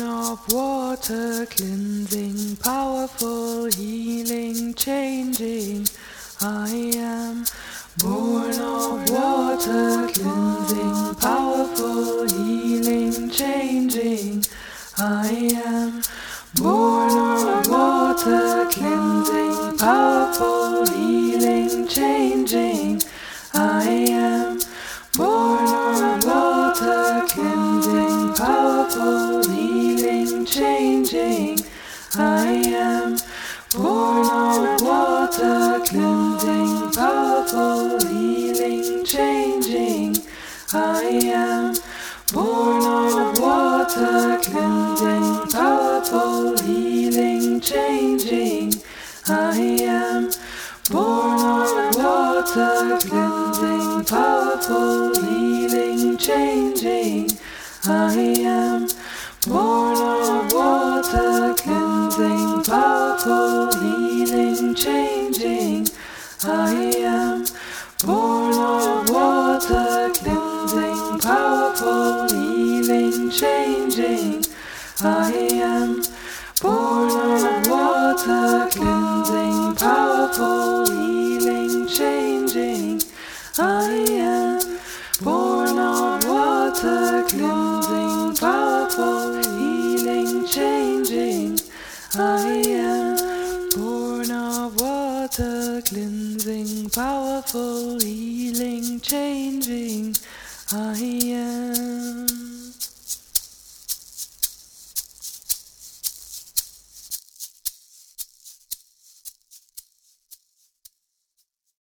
Born of water, cleansing, powerful, healing, changing. I am born of water, cleansing, powerful, healing, changing. I am born of water, cleansing, powerful, healing, changing. I am born of water, cleansing, powerful, healing, changing. I am born of water, cleansing, powerful, healing, changing. I am born of water, cleansing, powerful, healing, changing. I am born of water, cleansing, powerful, healing, changing. I am born of water, cleansing, powerful, healing, changing. I am born of water, cleansing, powerful, healing, changing. I am born of water, cleansing, powerful, healing, changing. I am born of water, cleansing, powerful, healing, changing. I am born of water, cleansing, powerful, healing, changing. I am